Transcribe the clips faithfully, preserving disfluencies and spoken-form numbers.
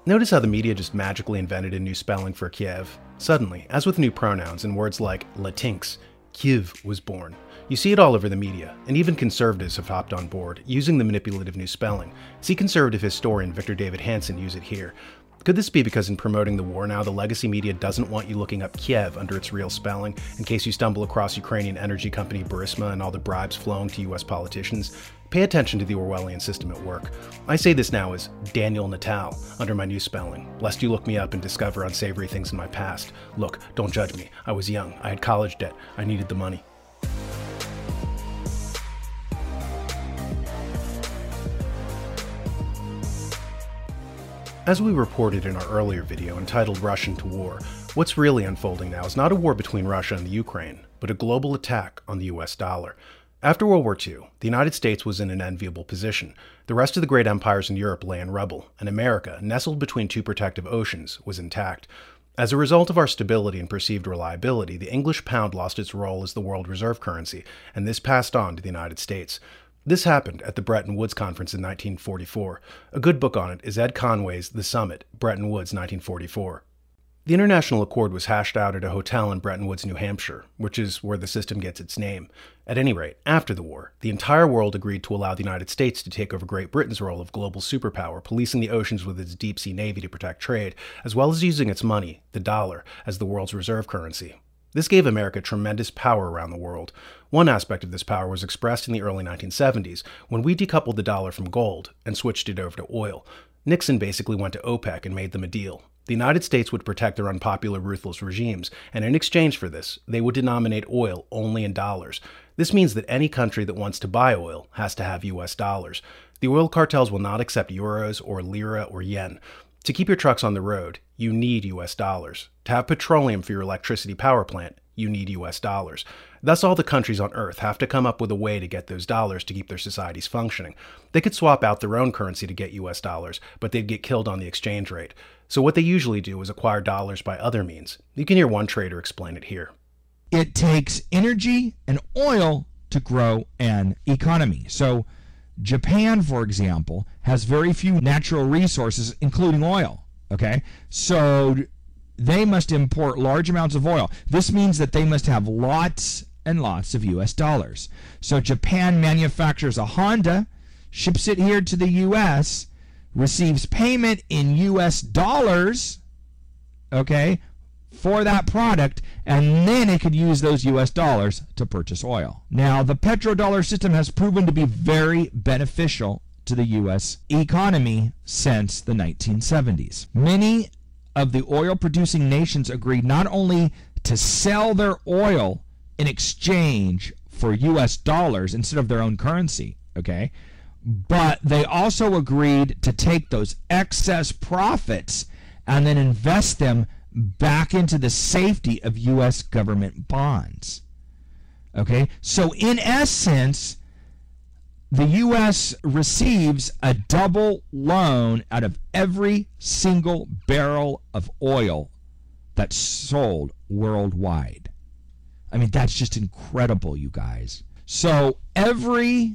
Notice how the media just magically invented a new spelling for Kiev. Suddenly, as with new pronouns and words like Latinx, Kiev was born. You see it all over the media, and even conservatives have hopped on board, using the manipulative new spelling. See conservative historian Victor David Hanson use it here. Could this be because in promoting the war now, the legacy media doesn't want you looking up Kiev under its real spelling, in case you stumble across Ukrainian energy company Burisma and all the bribes flowing to U S politicians? Pay attention to the Orwellian system at work. I say this now as Daniel Natal under my new spelling, lest you look me up and discover unsavory things in my past. Look, don't judge me. I was young. I had college debt. I needed the money. As we reported in our earlier video entitled Russian to War, what's really unfolding now is not a war between Russia and the Ukraine, but a global attack on the U S dollar. After World War Two, the United States was in an enviable position. The rest of the great empires in Europe lay in rubble, and America, nestled between two protective oceans, was intact. As a result of our stability and perceived reliability, the English pound lost its role as the world reserve currency, and this passed on to the United States. This happened at the Bretton Woods Conference in nineteen forty-four. A good book on it is Ed Conway's The Summit, Bretton Woods, nineteen forty-four. The International Accord was hashed out at a hotel in Bretton Woods, New Hampshire, which is where the system gets its name. At any rate, after the war, the entire world agreed to allow the United States to take over Great Britain's role of global superpower, policing the oceans with its deep-sea navy to protect trade, as well as using its money, the dollar, as the world's reserve currency. This gave America tremendous power around the world. One aspect of this power was expressed in the early nineteen seventies, when we decoupled the dollar from gold and switched it over to oil. Nixon basically went to OPEC and made them a deal. The United States would protect their unpopular, ruthless regimes, and in exchange for this, they would denominate oil only in dollars. This means that any country that wants to buy oil has to have U S dollars. The oil cartels will not accept euros or lira or yen. To keep your trucks on the road, you need U S dollars. To have petroleum for your electricity power plant, you need U S dollars. Thus, all the countries on Earth have to come up with a way to get those dollars to keep their societies functioning. They could swap out their own currency to get U S dollars, but they'd get killed on the exchange rate. So what they usually do is acquire dollars by other means. You can hear one trader explain it here. It takes energy and oil to grow an economy. So Japan, for example, has very few natural resources, including oil. Okay, so they must import large amounts of oil. This means that they must have lots and lots of U S dollars. So Japan manufactures a Honda, ships it here to the U S, receives payment in U S dollars, okay, for that product, and then it could use those U S dollars to purchase oil. Now, the petrodollar system has proven to be very beneficial to the U S economy since the nineteen seventies. Many of the oil-producing nations agreed not only to sell their oil in exchange for U S dollars instead of their own currency, okay, but they also agreed to take those excess profits and then invest them back into the safety of U S government bonds. Okay, so in essence, the U S receives a double loan out of every single barrel of oil that's sold worldwide. I mean, that's just incredible, you guys. So every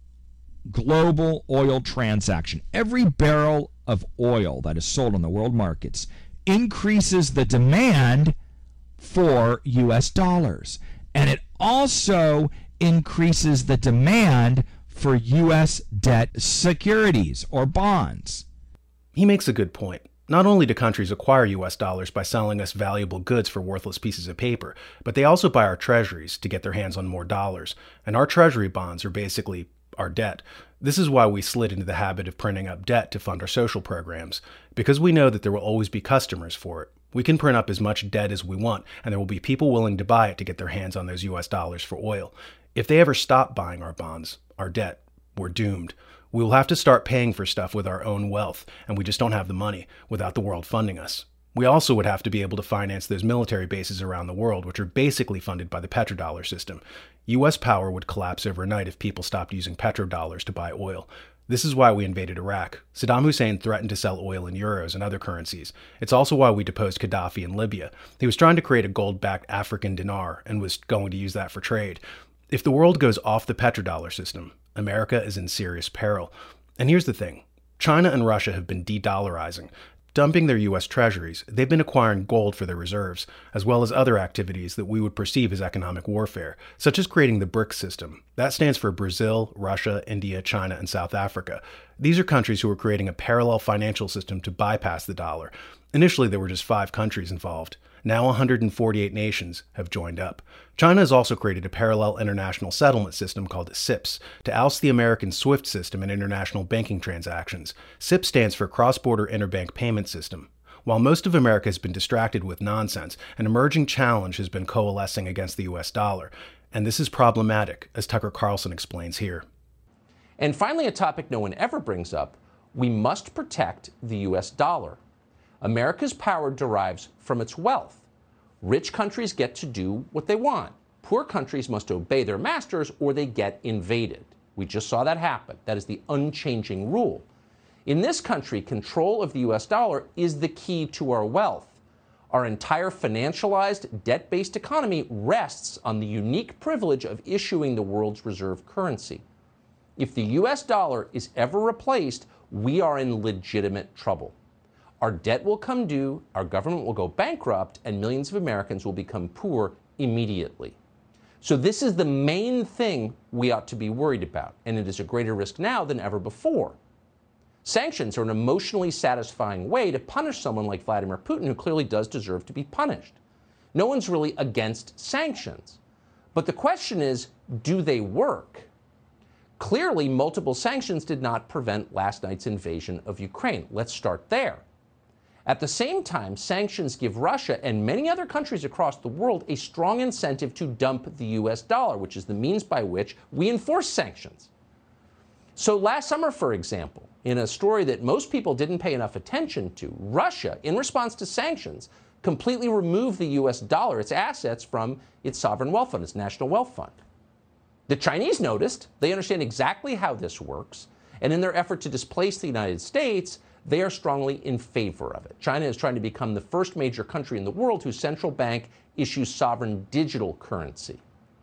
global oil transaction, every barrel of oil that is sold on the world markets increases the demand for U S dollars. And it also increases the demand for U S debt securities or bonds. He makes a good point. Not only do countries acquire U S dollars by selling us valuable goods for worthless pieces of paper, but they also buy our treasuries to get their hands on more dollars. And our treasury bonds are basically our debt. This is why we slid into the habit of printing up debt to fund our social programs. Because we know that there will always be customers for it. We can print up as much debt as we want, and there will be people willing to buy it to get their hands on those U S dollars for oil. If they ever stop buying our bonds, our debt, we're doomed. We will have to start paying for stuff with our own wealth, and we just don't have the money without the world funding us. We also would have to be able to finance those military bases around the world, which are basically funded by the petrodollar system. U S power would collapse overnight if people stopped using petrodollars to buy oil. This is why we invaded Iraq. Saddam Hussein threatened to sell oil in euros and other currencies. It's also why we deposed Gaddafi in Libya. He was trying to create a gold-backed African dinar and was going to use that for trade. If the world goes off the petrodollar system, America is in serious peril. And here's the thing. China and Russia have been de-dollarizing. Dumping their U S treasuries, they've been acquiring gold for their reserves, as well as other activities that we would perceive as economic warfare, such as creating the BRICS system. That stands for Brazil, Russia, India, China, and South Africa. These are countries who are creating a parallel financial system to bypass the dollar. Initially, there were just five countries involved. Now one hundred forty-eight nations have joined up. China has also created a parallel international settlement system called S I P S to oust the American SWIFT system in international banking transactions. S I P S stands for Cross-Border Interbank Payment System. While most of America has been distracted with nonsense, an emerging challenge has been coalescing against the U S dollar. And this is problematic, as Tucker Carlson explains here. And finally, a topic no one ever brings up: we must protect the U S dollar. America's power derives from its wealth. Rich countries get to do what they want. Poor countries must obey their masters or they get invaded. We just saw that happen. That is the unchanging rule. In this country, control of the U S dollar is the key to our wealth. Our entire financialized, debt-based economy rests on the unique privilege of issuing the world's reserve currency. If the U S dollar is ever replaced, we are in legitimate trouble. Our debt will come due, our government will go bankrupt, and millions of Americans will become poor immediately. So this is the main thing we ought to be worried about, and it is a greater risk now than ever before. Sanctions are an emotionally satisfying way to punish someone like Vladimir Putin, who clearly does deserve to be punished. No one's really against sanctions. But the question is, do they work? Clearly, multiple sanctions did not prevent last night's invasion of Ukraine. Let's start there. At the same time, sanctions give Russia and many other countries across the world a strong incentive to dump the U S dollar, which is the means by which we enforce sanctions. So last summer, for example, in a story that most people didn't pay enough attention to, Russia, in response to sanctions, completely removed the U S dollar, its assets, from its sovereign wealth fund, its national wealth fund. The Chinese noticed. They understand exactly how this works. And in their effort to displace the United States, they are strongly in favor of it. China is trying to become the first major country in the world whose central bank issues sovereign digital currency.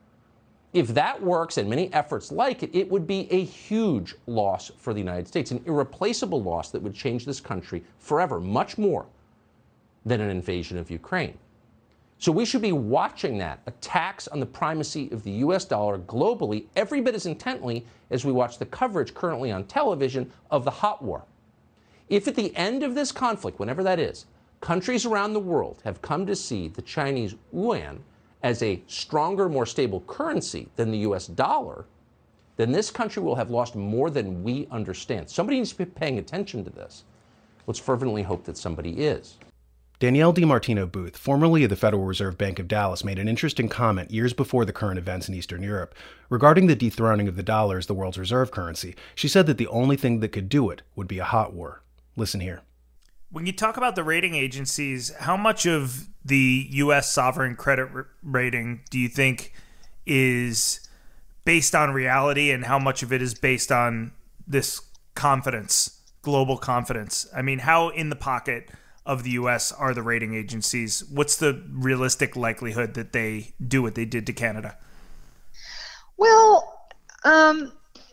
If that works, and many efforts like it, it would be a huge loss for the United States, an irreplaceable loss that would change this country forever, much more than an invasion of Ukraine. So we should be watching that, attacks on the primacy of the U S dollar globally, every bit as intently as we watch the coverage currently on television of the hot war. If at the end of this conflict, whenever that is, countries around the world have come to see the Chinese yuan as a stronger, more stable currency than the U S dollar, then this country will have lost more than we understand. Somebody needs to be paying attention to this. Let's fervently hope that somebody is. Danielle DiMartino Booth, formerly of the Federal Reserve Bank of Dallas, made an interesting comment years before the current events in Eastern Europe. Regarding the dethroning of the dollar as the world's reserve currency, she said that the only thing that could do it would be a hot war. Listen here. When you talk about the rating agencies, how much of the U S sovereign credit r- rating do you think is based on reality, and how much of it is based on this confidence, global confidence? I mean, how in the pocket of the U S are the rating agencies? What's the realistic likelihood that they do what they did to Canada? Well, um,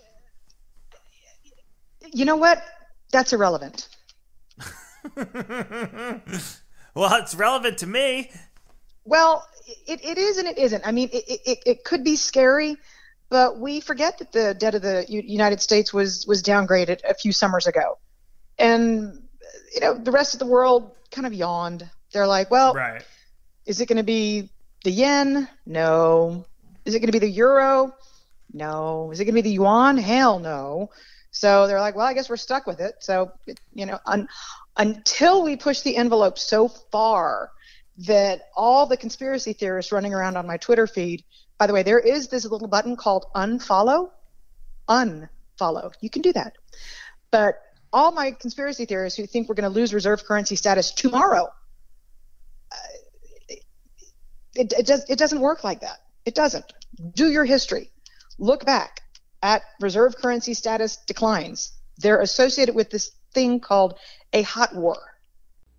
you know what? That's irrelevant. Well, it's relevant to me. Well, it, it is and it isn't. I mean, it, it, it could be scary, but we forget that the debt of the U- United States was, was downgraded a few summers ago. And, you know, the rest of the world kind of yawned. They're like, well, right. Is it going to be the yen? No. Is it going to be the euro? No. Is it going to be the yuan? Hell no. So they're like, well, I guess we're stuck with it. So, you know, un- until we push the envelope so far that all the conspiracy theorists running around on my Twitter feed, by the way, there is this little button called unfollow. Unfollow. You can do that. But all my conspiracy theorists who think we're going to lose reserve currency status tomorrow, uh, it, it, does, it doesn't work like that. It doesn't. Do your history. Look back at reserve currency status declines. They're associated with this thing called a hot war.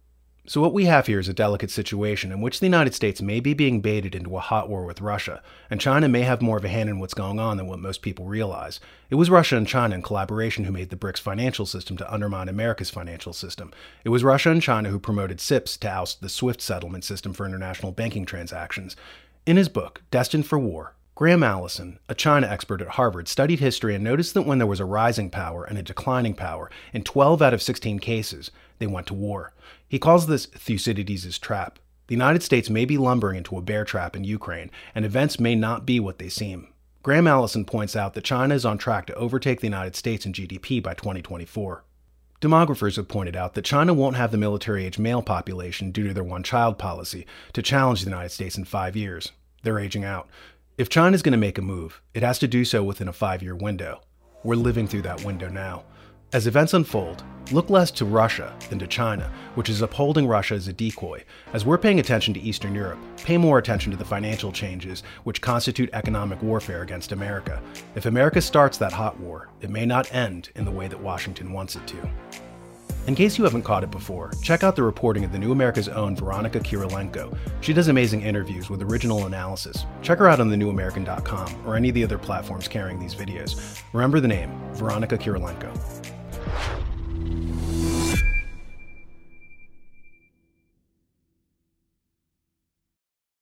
So what we have here is a delicate situation in which the United States may be being baited into a hot war with Russia, and China may have more of a hand in what's going on than what most people realize. It was Russia and China in collaboration who made the BRICS financial system to undermine America's financial system. It was Russia and China who promoted S I P S to oust the SWIFT settlement system for international banking transactions. In his book, Destined for War, Graham Allison, a China expert at Harvard, studied history and noticed that when there was a rising power and a declining power, in twelve out of sixteen cases, they went to war. He calls this Thucydides' trap. The United States may be lumbering into a bear trap in Ukraine, and events may not be what they seem. Graham Allison points out that China is on track to overtake the United States in G D P by twenty twenty-four. Demographers have pointed out that China won't have the military-age male population due to their one-child policy to challenge the United States in five years. They're aging out. If China's going to make a move, it has to do so within a five-year window. We're living through that window now. As events unfold, look less to Russia than to China, which is upholding Russia as a decoy. As we're paying attention to Eastern Europe, pay more attention to the financial changes which constitute economic warfare against America. If America starts that hot war, it may not end in the way that Washington wants it to. In case you haven't caught it before, check out the reporting of the New America's own Veronica Kirilenko. She does amazing interviews with original analysis. Check her out on the new american dot com or any of the other platforms carrying these videos. Remember the name, Veronica Kirilenko.